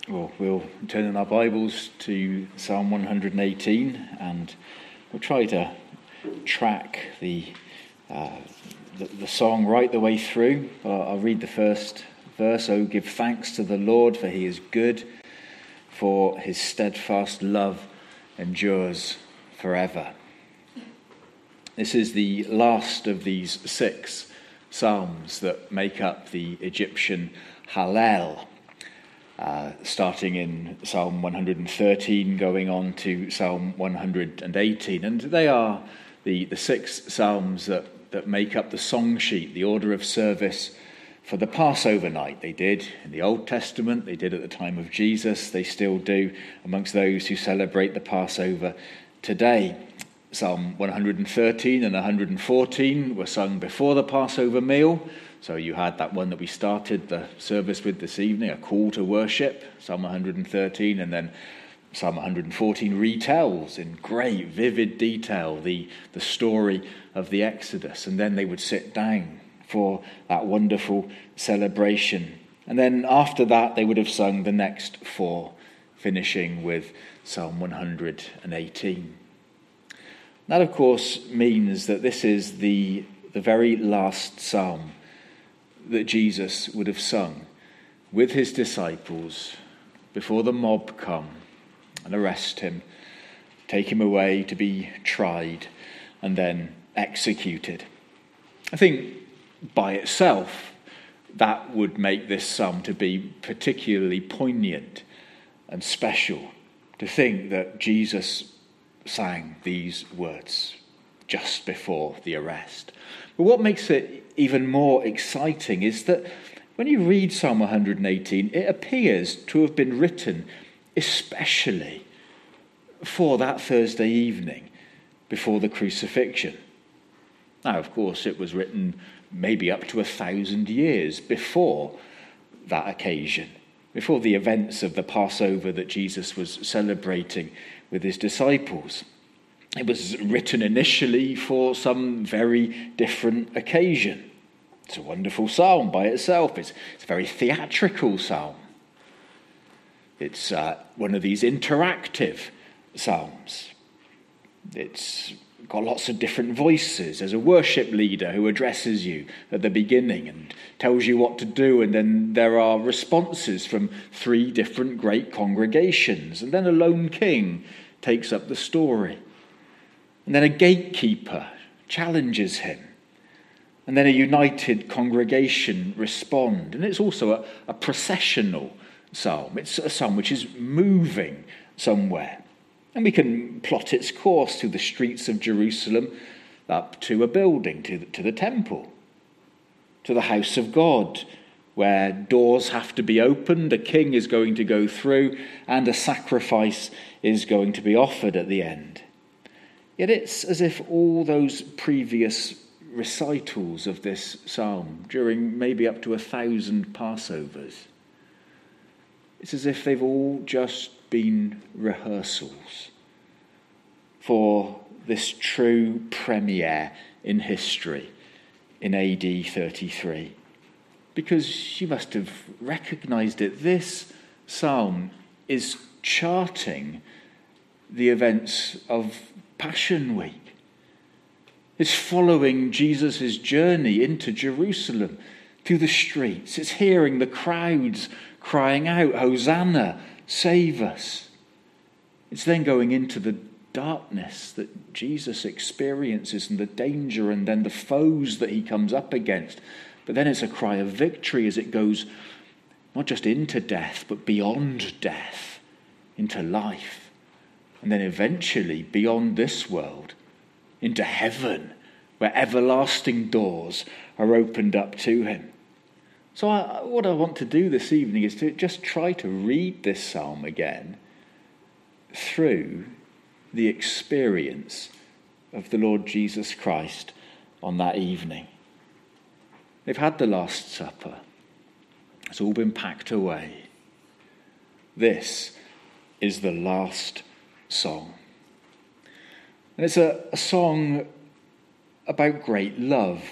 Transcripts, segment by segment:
Well, we'll turn in our Bibles to Psalm 118 and we'll try to track the song right the way through. I'll read the first verse. Oh, give thanks to the Lord, for he is good, for his steadfast love endures forever. This is the last of these 6 psalms that make up the Egyptian Hallel. Starting in Psalm 113, going on to Psalm 118. And they are the 6 psalms that make up the song sheet, the order of service for the Passover night. They did in the Old Testament, they did at the time of Jesus, they still do amongst those who celebrate the Passover today. Psalm 113 and 114 were sung before the Passover meal. So you had that one that we started the service with this evening, a call to worship, Psalm 113, and then Psalm 114 retells in great, vivid detail the story of the Exodus. And then they would sit down for that wonderful celebration. And then after that, they would have sung the next 4, finishing with Psalm 118. That, of course, means that this is the very last psalm that Jesus would have sung with his disciples before the mob come and arrest him, take him away to be tried and then executed. I think by itself that would make this psalm to be particularly poignant and special, to think that Jesus sang these words just before the arrest. But what makes it even more exciting is that when you read Psalm 118, it appears to have been written especially for that Thursday evening before the crucifixion. Now, of course, it was written maybe up to 1,000 years before that occasion, before the events of the Passover that Jesus was celebrating with his disciples. It was written initially for some very different occasion. It's a wonderful psalm by itself. It's a very theatrical psalm. It's one of these interactive psalms. It's got lots of different voices. There's a worship leader who addresses you at the beginning and tells you what to do, and then there are responses from 3 different great congregations, and then a lone king takes up the story. And then a gatekeeper challenges him. And then a united congregation respond. And it's also a processional psalm. It's a psalm which is moving somewhere. And we can plot its course through the streets of Jerusalem up to a building, to the temple, to the house of God, where doors have to be opened, a king is going to go through, and a sacrifice is going to be offered at the end. Yet it's as if all those previous recitals of this psalm, during maybe up to 1,000 Passovers, it's as if they've all just been rehearsals for this true premiere in history in AD 33. Because you must have recognized it. This psalm is charting the events of Passion Week. It's following Jesus' journey into Jerusalem through the streets. It's hearing the crowds crying out, Hosanna, save us. It's then going into the darkness that Jesus experiences and the danger and then the foes that he comes up against. But then it's a cry of victory as it goes not just into death, but beyond death, into life. And then eventually beyond this world, into heaven, where everlasting doors are opened up to him. So what I want to do this evening is to just try to read this psalm again through the experience of the Lord Jesus Christ on that evening. They've had the Last Supper. It's all been packed away. This is the last song. And it's a song about great love.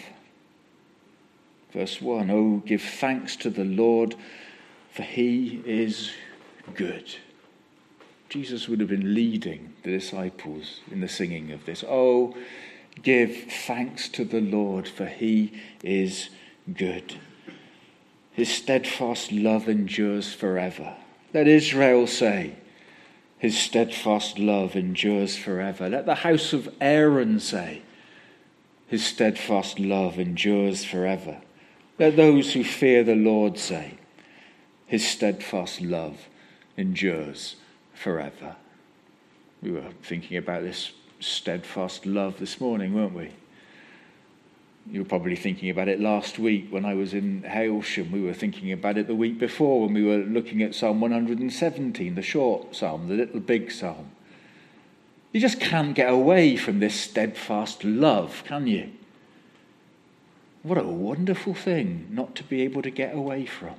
Verse 1, oh, give thanks to the Lord, for he is good. Jesus would have been leading the disciples in the singing of this. Oh, give thanks to the Lord, for he is good. His steadfast love endures forever. Let Israel say, his steadfast love endures forever. Let the house of Aaron say, his steadfast love endures forever. Let those who fear the Lord say, his steadfast love endures forever. We were thinking about this steadfast love this morning, weren't we? You were probably thinking about it last week when I was in Hailsham. We were thinking about it the week before when we were looking at Psalm 117, the short psalm, the little big psalm. You just can't get away from this steadfast love, can you? What a wonderful thing not to be able to get away from.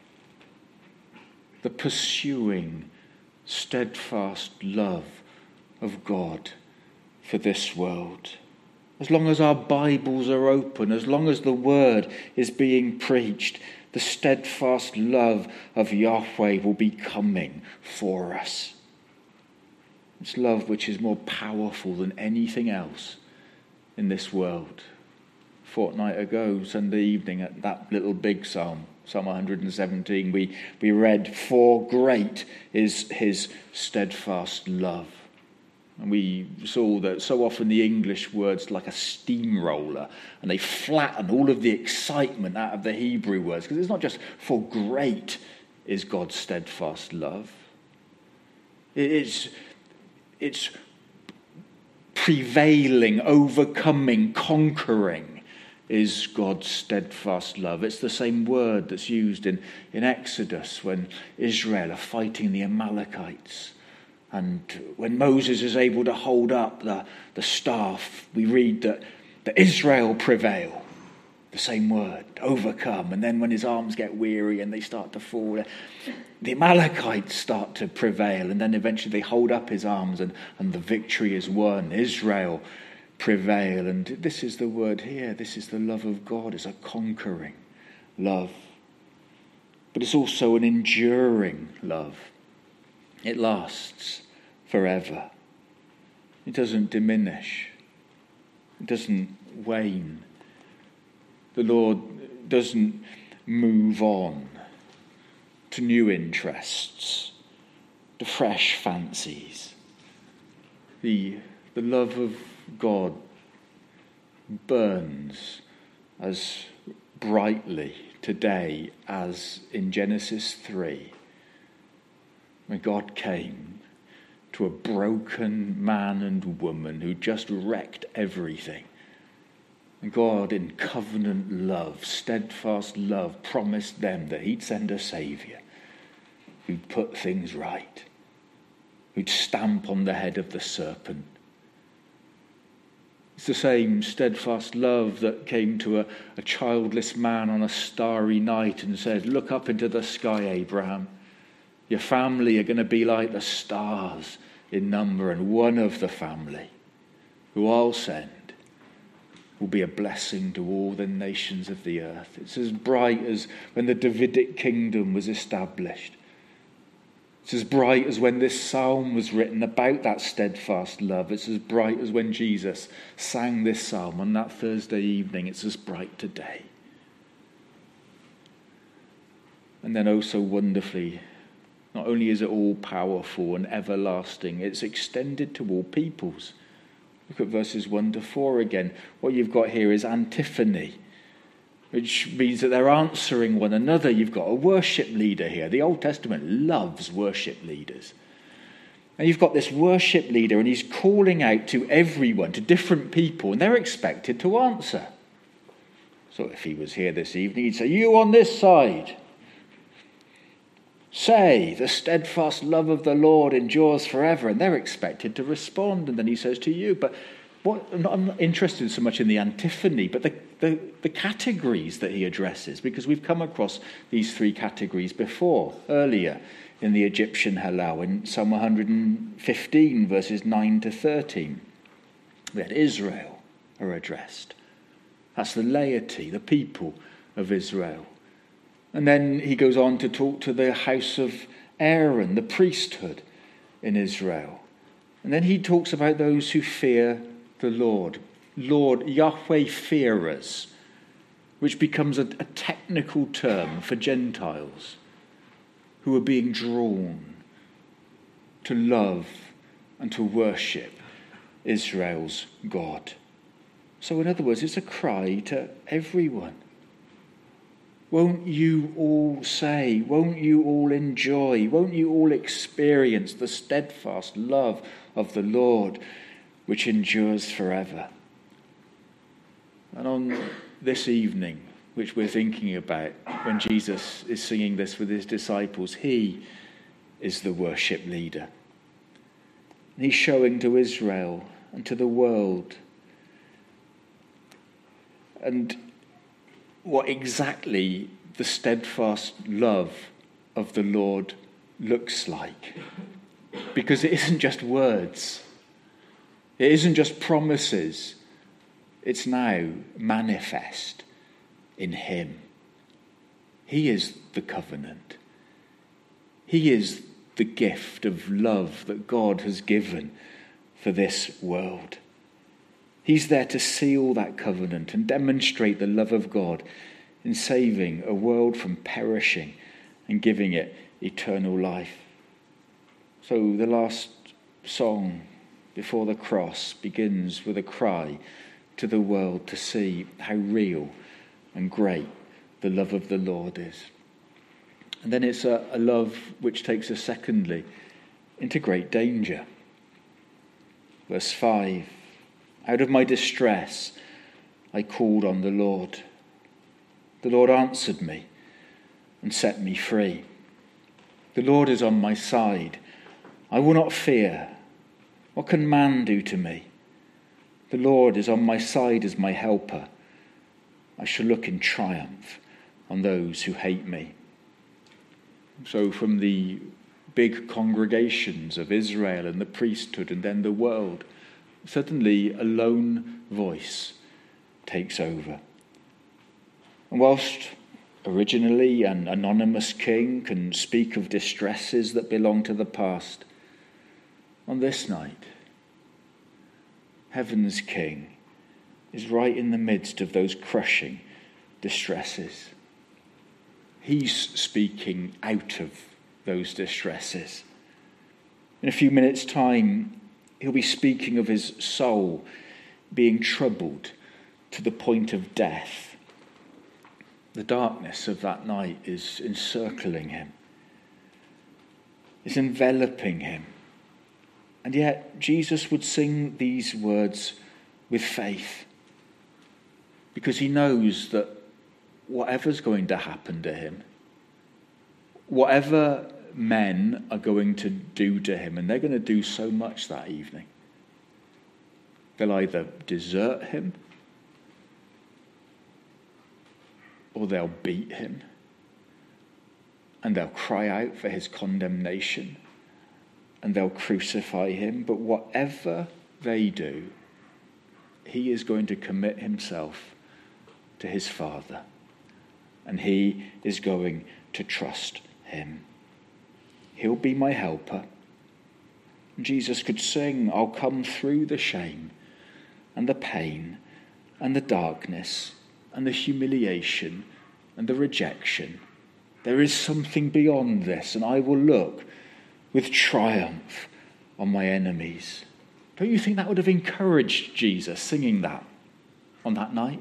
The pursuing, steadfast love of God for this world. As long as our Bibles are open, as long as the word is being preached, the steadfast love of Yahweh will be coming for us. It's love which is more powerful than anything else in this world. A fortnight ago, Sunday evening, at that little big psalm, Psalm 117, we read, "For great is his steadfast love." And we saw that so often the English words like a steamroller, and they flatten all of the excitement out of the Hebrew words, because it's not just "for great is God's steadfast love." It's prevailing, overcoming, conquering is God's steadfast love. It's the same word that's used in Exodus when Israel are fighting the Amalekites. And when Moses is able to hold up the staff, we read that Israel prevail. The same word, overcome. And then when his arms get weary and they start to fall, the Amalekites start to prevail. And then eventually they hold up his arms and the victory is won. Israel prevail. And this is the word here. This is the love of God. It's a conquering love. But it's also an enduring love. It lasts forever. It doesn't diminish. It doesn't wane. The Lord doesn't move on to new interests, to fresh fancies. The love of God burns as brightly today as in Genesis 3, when God came to a broken man and woman who just wrecked everything. And God, in covenant love, steadfast love, promised them that he'd send a saviour who'd put things right, who'd stamp on the head of the serpent. It's the same steadfast love that came to a childless man on a starry night and said, "Look up into the sky, Abraham. Your family are going to be like the stars in number, and one of the family who I'll send will be a blessing to all the nations of the earth." It's as bright as when the Davidic kingdom was established. It's as bright as when this psalm was written about that steadfast love. It's as bright as when Jesus sang this psalm on that Thursday evening. It's as bright today. And then oh so wonderfully, not only is it all powerful and everlasting, it's extended to all peoples. Look at verses 1 to 4 again. What you've got here is antiphony, which means that they're answering one another. You've got a worship leader here. The Old Testament loves worship leaders. And you've got this worship leader, and he's calling out to everyone, to different people, and they're expected to answer. So if he was here this evening, he'd say, "You on this side, say, the steadfast love of the Lord endures forever." And they're expected to respond. And then he says to you, but I'm not interested so much in the antiphony, but the categories that he addresses, because we've come across these three categories before, earlier in the Egyptian Hallel, in Psalm 115, verses 9 to 13. We had Israel are addressed. That's the laity, the people of Israel. And then he goes on to talk to the house of Aaron, the priesthood in Israel. And then he talks about those who fear the Lord. Lord, Yahweh fearers, which becomes a technical term for Gentiles who are being drawn to love and to worship Israel's God. So in other words, it's a cry to everyone. Won't you all say, won't you all enjoy, won't you all experience the steadfast love of the Lord which endures forever? And on this evening, which we're thinking about when Jesus is singing this with his disciples, he is the worship leader. And he's showing to Israel and to the world and what exactly the steadfast love of the Lord looks like. Because it isn't just words. It isn't just promises. It's now manifest in him. He is the covenant. He is the gift of love that God has given for this world. He's there to seal that covenant and demonstrate the love of God in saving a world from perishing and giving it eternal life. So the last song before the cross begins with a cry to the world to see how real and great the love of the Lord is. And then it's a love which takes us secondly into great danger. Verse 5, out of my distress I called on the Lord. The Lord answered me and set me free. The Lord is on my side. I will not fear. What can man do to me? The Lord is on my side as my helper. I shall look in triumph on those who hate me. So from the big congregations of Israel and the priesthood and then the world, suddenly a lone voice takes over. And whilst originally an anonymous king can speak of distresses that belong to the past, on this night, heaven's King is right in the midst of those crushing distresses. He's speaking out of those distresses. In a few minutes' time, he'll be speaking of his soul being troubled to the point of death. The darkness of that night is encircling him. It's enveloping him. And yet Jesus would sing these words with faith, because he knows that whatever's going to happen to him, whatever men are going to do to him, and they're going to do so much that evening, they'll either desert him or they'll beat him and they'll cry out for his condemnation and they'll crucify him. But whatever they do, he is going to commit himself to his Father, and he is going to trust him. He'll be my helper. Jesus could sing, I'll come through the shame and the pain and the darkness and the humiliation and the rejection. There is something beyond this, and I will look with triumph on my enemies. Don't you think that would have encouraged Jesus singing that on that night?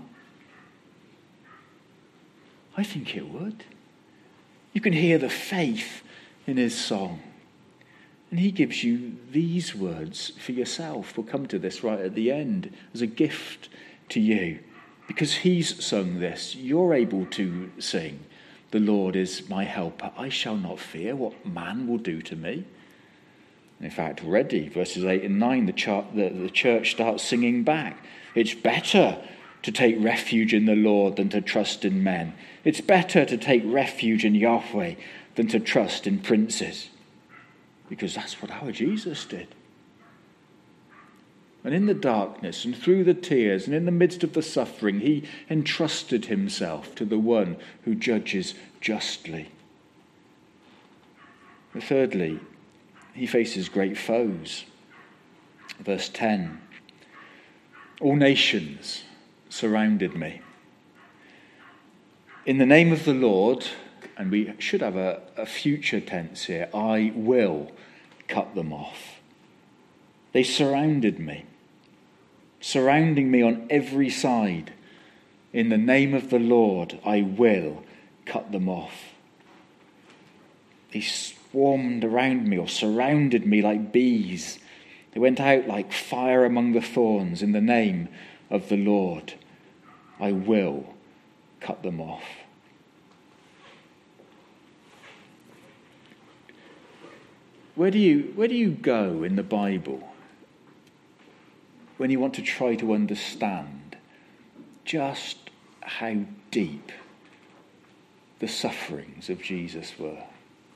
I think it would. You can hear the faith in his song. And he gives you these words for yourself. We'll come to this right at the end as a gift to you. Because he's sung this, you're able to sing, the Lord is my helper. I shall not fear what man will do to me. And in fact, already, verses 8 and 9, the church starts singing back. It's better to take refuge in the Lord than to trust in men. It's better to take refuge in Yahweh than to trust in princes. Because that's what our Jesus did. And in the darkness and through the tears and in the midst of the suffering, he entrusted himself to the one who judges justly. But thirdly, he faces great foes. Verse 10, all nations surrounded me. In the name of the Lord, and we should have a future tense here, I will cut them off. They surrounded me, surrounding me on every side. In the name of the Lord, I will cut them off. They swarmed around me or surrounded me like bees. They went out like fire among the thorns. In the name of the Lord, I will cut them off. Where do you go in the Bible when you want to try to understand just how deep the sufferings of Jesus were?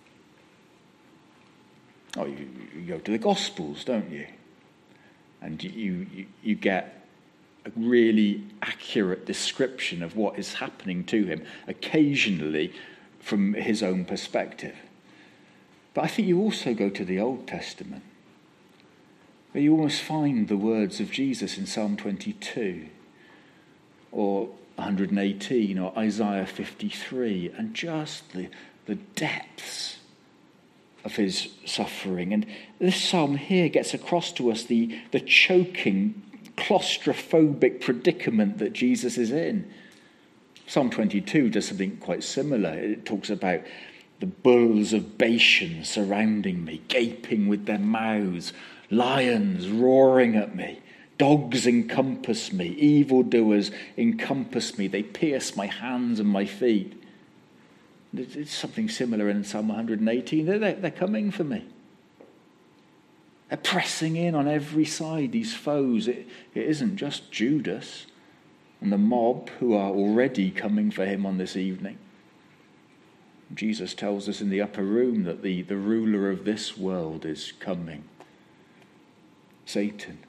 Oh, you go to the Gospels, don't you? And you get a really accurate description of what is happening to him, occasionally from his own perspective. But I think you also go to the Old Testament, where you almost find the words of Jesus in Psalm 22, or 118, or Isaiah 53, and just the depths of his suffering. And this psalm here gets across to us the choking, claustrophobic predicament that Jesus is in. Psalm 22 does something quite similar. It talks about the bulls of Bashan surrounding me, gaping with their mouths, lions roaring at me, dogs encompass me, evildoers encompass me, they pierce my hands and my feet. It's something similar in Psalm 118. They're coming for me. They're pressing in on every side, these foes. It isn't just Judas and the mob who are already coming for him on this evening. Jesus tells us in the upper room that the ruler of this world is coming. Satan.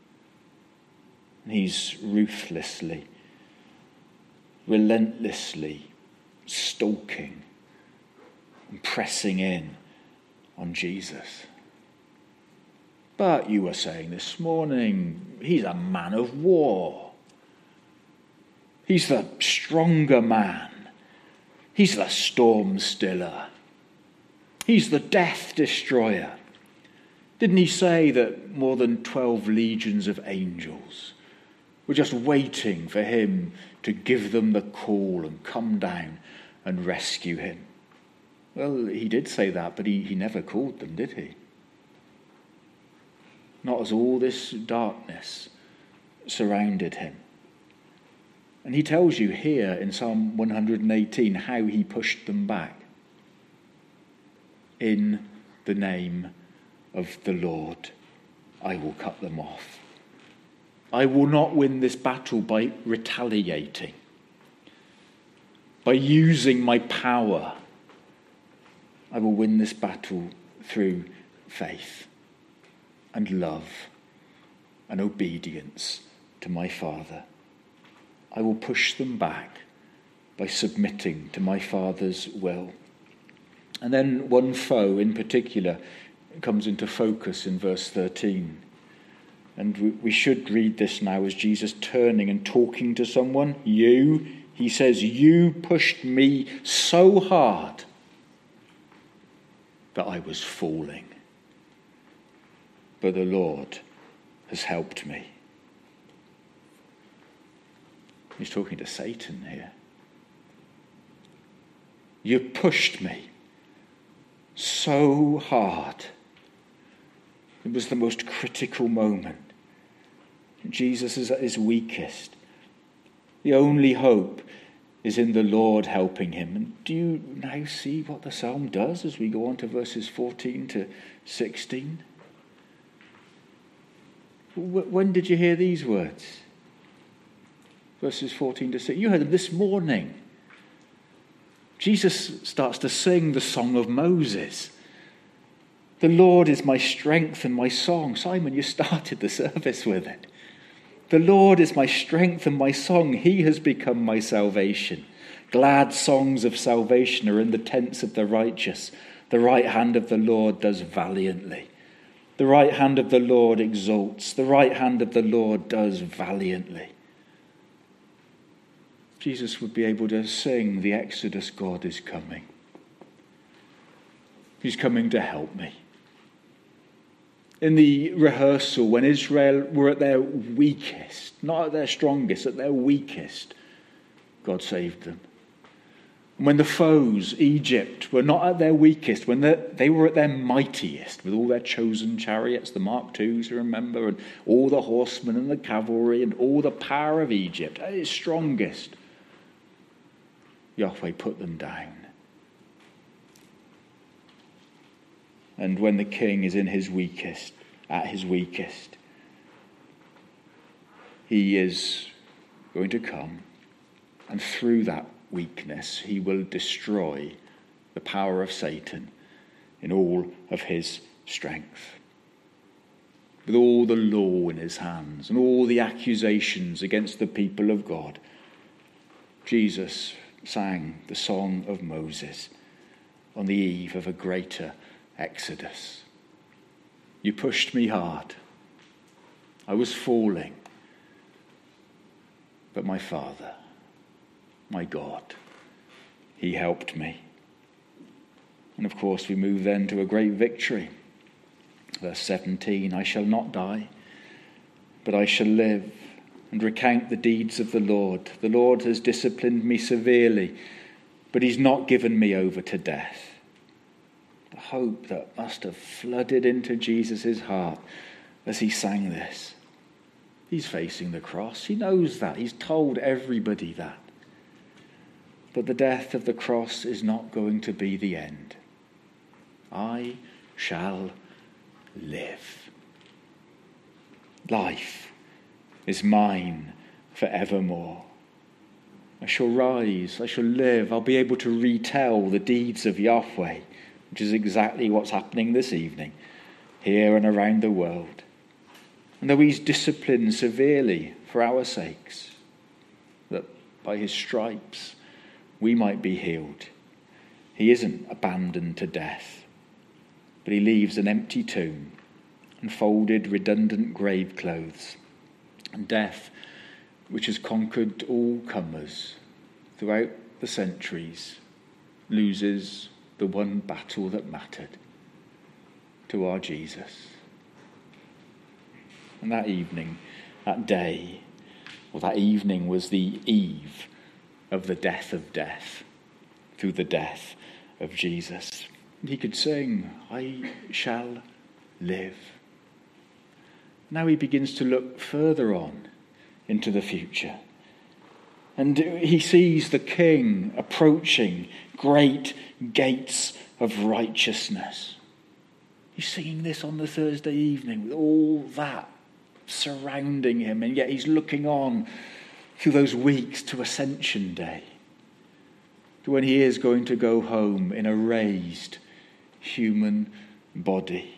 He's ruthlessly, relentlessly stalking and pressing in on Jesus. But you were saying this morning, he's a man of war. He's the stronger man. He's the storm stiller. He's the death destroyer. Didn't he say that more than 12 legions of angels were just waiting for him to give them the call and come down and rescue him? Well, he did say that, but he never called them, did he? Not as all this darkness surrounded him. And he tells you here in Psalm 118 how he pushed them back. In the name of the Lord, I will cut them off. I will not win this battle by retaliating, by using my power. I will win this battle through faith and love and obedience to my Father. I will push them back by submitting to my Father's will. And then one foe in particular comes into focus in verse 13. And we should read this now as Jesus turning and talking to someone. He says, you pushed me so hard that I was falling. But the Lord has helped me. He's talking to Satan here. You pushed me so hard. It was the most critical moment. Jesus is at his weakest. The only hope is in the Lord helping him. And do you now see what the psalm does as we go on to verses 14 to 16? When did you hear these words? Verses 14 to 16. You heard them this morning. Jesus starts to sing the song of Moses. The Lord is my strength and my song. Simon, you started the service with it. The Lord is my strength and my song. He has become my salvation. Glad songs of salvation are in the tents of the righteous. The right hand of the Lord does valiantly. The right hand of the Lord exalts. The right hand of the Lord does valiantly. Jesus would be able to sing, the Exodus God is coming. He's coming to help me. In the rehearsal, when Israel were at their weakest, not at their strongest, at their weakest, God saved them. And when the foes, Egypt, were not at their weakest, when they were at their mightiest, with all their chosen chariots, the Mark IIs, you remember, and all the horsemen and the cavalry and all the power of Egypt, at its strongest, Yahweh put them down. And when the king is at his weakest, he is going to come, and through that weakness he will destroy the power of Satan in all of his strength. With all the law in his hands and all the accusations against the people of God, Jesus sang the song of Moses on the eve of a greater Exodus. You pushed me hard. I was falling. But my Father, my God, he helped me. And of course we move then to a great victory. Verse 17, I shall not die, but I shall live and recount the deeds of the Lord. The Lord has disciplined me severely, but he's not given me over to death. The hope that must have flooded into Jesus' heart as he sang this. He's facing the cross. He knows that. He's told everybody that. But the death of the cross is not going to be the end. I shall live. Life is mine forevermore. I shall rise, I shall live, I'll be able to retell the deeds of Yahweh, which is exactly what's happening this evening, here and around the world. And though he's disciplined severely for our sakes, that by his stripes we might be healed, he isn't abandoned to death, but he leaves an empty tomb and folded redundant grave clothes. And death, which has conquered all comers throughout the centuries, loses the one battle that mattered to our Jesus. And that evening, that day, or that evening was the eve of the death of death, through the death of Jesus. And he could sing, I shall live. Now he begins to look further on into the future. And he sees the king approaching great gates of righteousness. He's singing this on the Thursday evening with all that surrounding him, and yet he's looking on through those weeks to Ascension Day, to when he is going to go home in a raised human body.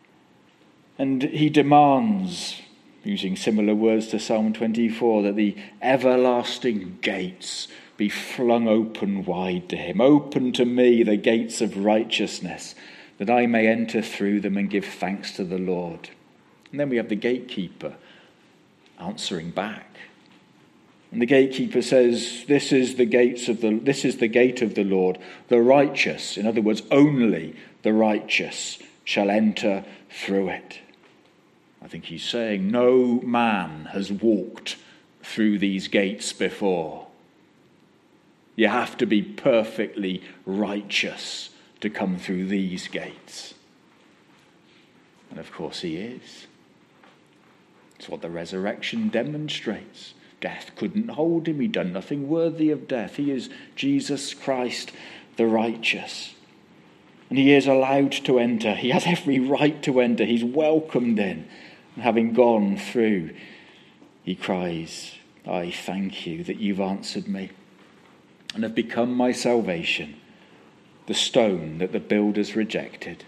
And he demands, using similar words to Psalm 24, that the everlasting gates be flung open wide to him. Open to me the gates of righteousness, that I may enter through them and give thanks to the Lord. And then we have the gatekeeper answering back. And the gatekeeper says, this is the gate of the Lord, the righteous, in other words, only the righteous shall enter through it. I think he's saying no man has walked through these gates before. You have to be perfectly righteous to come through these gates. And of course he is. It's what the resurrection demonstrates. Death couldn't hold him. He'd done nothing worthy of death. He is Jesus Christ, the righteous. And he is allowed to enter. He has every right to enter. He's welcomed in. And having gone through, he cries, I thank you that you've answered me and have become my salvation, the stone that the builders rejected.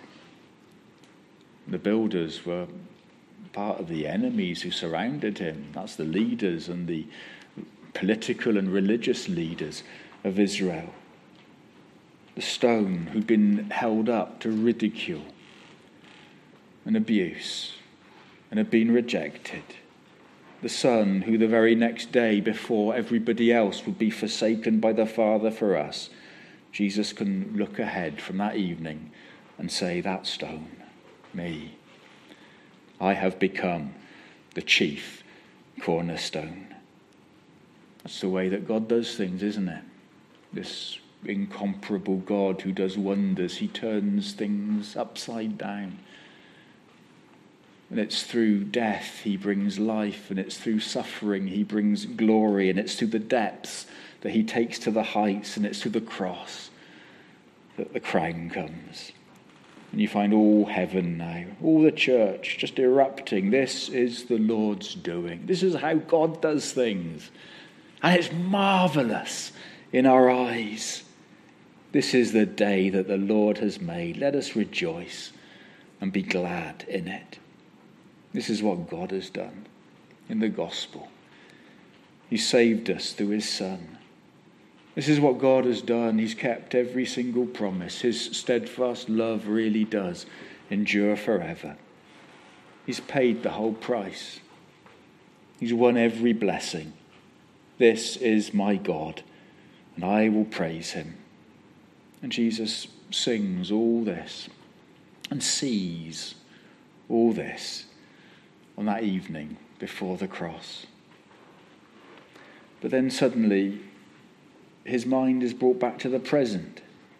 The builders were part of the enemies who surrounded him. That's the leaders and the political and religious leaders of Israel. the stone who'd been held up to ridicule and abuse and had been rejected, the Son who the very next day before everybody else would be forsaken by the Father for us, Jesus can look ahead from that evening and say, that stone, me, I have become the chief cornerstone. That's the way that God does things, isn't it? This incomparable God who does wonders. He turns things upside down. And it's through death he brings life, and it's through suffering he brings glory, and it's through the depths that he takes to the heights, and it's through the cross that the crown comes. And you find all heaven now, all the church just erupting. This is the Lord's doing. This is how God does things. And it's marvelous in our eyes. This is the day that the Lord has made. Let us rejoice and be glad in it. This is what God has done in the gospel. He saved us through his Son. This is what God has done. He's kept every single promise. His steadfast love really does endure forever. He's paid the whole price. He's won every blessing. This is my God, and I will praise him. And Jesus sings all this and sees all this on that evening before the cross. But then suddenly his mind is brought back to the present.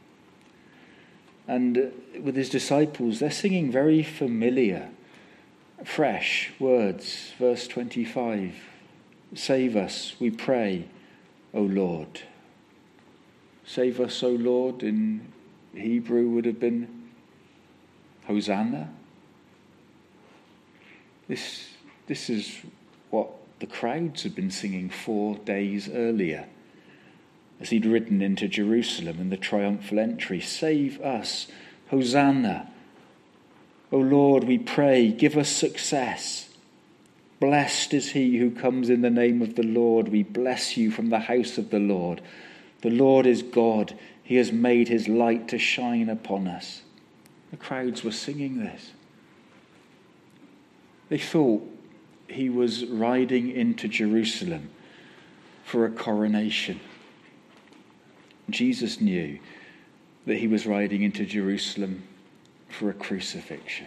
And with his disciples, they're singing very familiar, fresh words. Verse 25, save us, we pray, O Lord. Save us, O Lord, in Hebrew would have been Hosanna. This is what the crowds had been singing 4 days earlier as he'd ridden into Jerusalem in the triumphal entry. Save us, Hosanna. O Lord, we pray, give us success. Blessed is he who comes in the name of the Lord. We bless you from the house of the Lord. The Lord is God. He has made his light to shine upon us. The crowds were singing this. They thought he was riding into Jerusalem for a coronation. Jesus knew that he was riding into Jerusalem for a crucifixion.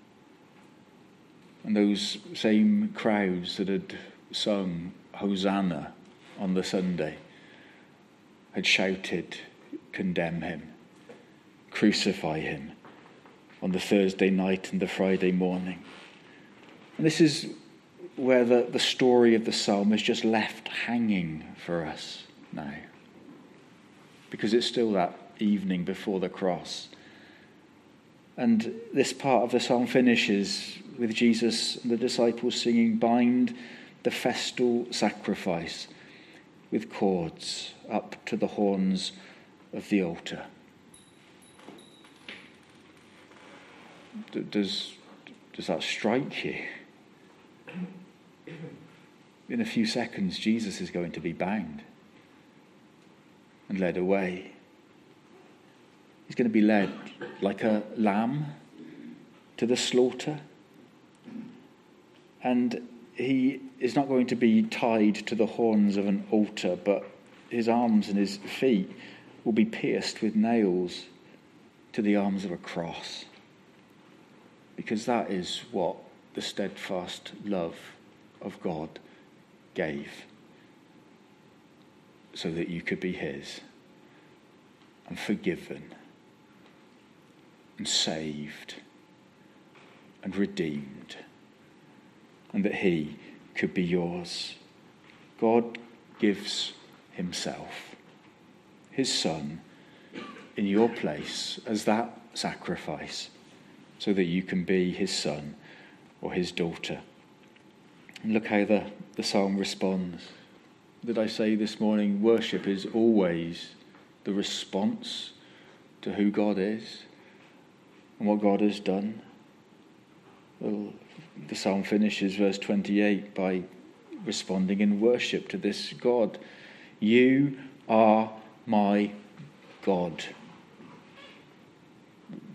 And those same crowds that had sung Hosanna on the Sunday had shouted, condemn him, crucify him, on the Thursday night and the Friday morning. And this is where the story of the psalm is just left hanging for us now. Because it's still that evening before the cross. And this part of the psalm finishes with Jesus and the disciples singing, bind the festal sacrifice with cords up to the horns of the altar. Does that strike you? In a few seconds, Jesus is going to be bound and led away. He's going to be led like a lamb to the slaughter. And he is not going to be tied to the horns of an altar, but his arms and his feet will be pierced with nails to the arms of a cross. Because that is what the steadfast love of God gave, so that you could be his and forgiven and saved and redeemed, and that he could be yours. God gives himself, his Son, in your place as that sacrifice, so that you can be his son or his daughter. And look how the psalm responds. Did I say this morning, worship is always the response to who God is and what God has done? Well, the psalm finishes, verse 28, by responding in worship to this God. You are my God.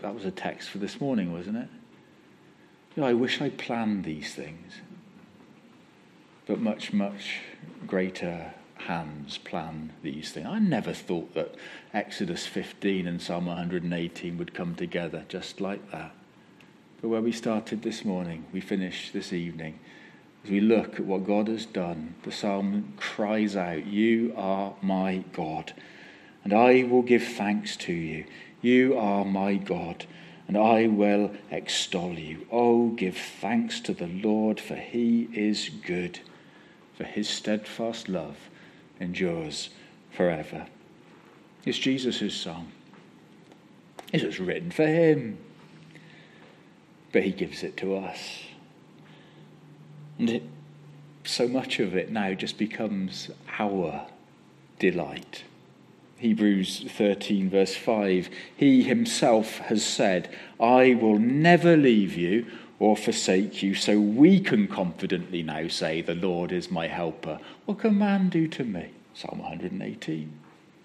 that was a text for this morning, wasn't it? I wish I planned these things. But much, much greater hands plan these things. I never thought that Exodus 15 and Psalm 118 would come together just like that. But where we started this morning, we finish this evening. As we look at what God has done, the psalm cries out, "You are my God, and I will give thanks to you. You are my God, and I will extol you. Oh, give thanks to the Lord, for he is good, for his steadfast love endures forever." It's Jesus' song. It was written for him, but he gives it to us. And so much of it now just becomes our delight. Hebrews 13 verse 5, he himself has said, "I will never leave you or forsake you," so we can confidently now say, "The Lord is my helper. What can man do to me?" Psalm 118.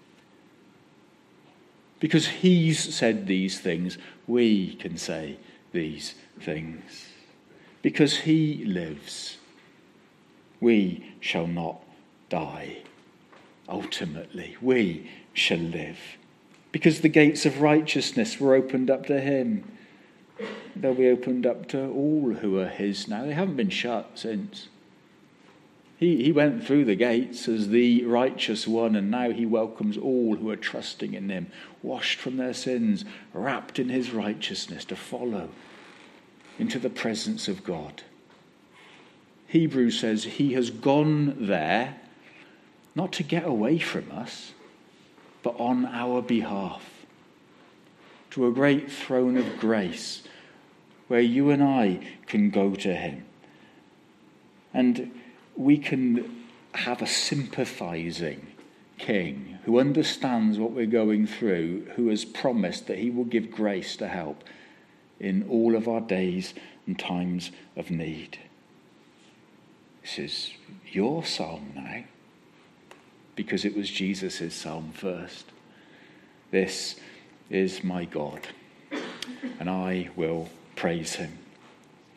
Because he's said these things, we can say these things. Because he lives, we shall not die. Ultimately, we shall live. Because the gates of righteousness were opened up to him. They'll be opened up to all who are his now. They haven't been shut since. He went through the gates as the righteous one, and now he welcomes all who are trusting in him, washed from their sins, wrapped in his righteousness, to follow into the presence of God. Hebrews says he has gone there, not to get away from us, but on our behalf, to a great throne of grace, where you and I can go to him. And we can have a sympathizing king who understands what we're going through, who has promised that he will give grace to help in all of our days and times of need. This is your psalm now, because it was Jesus' psalm first. This is my God, and I will praise him.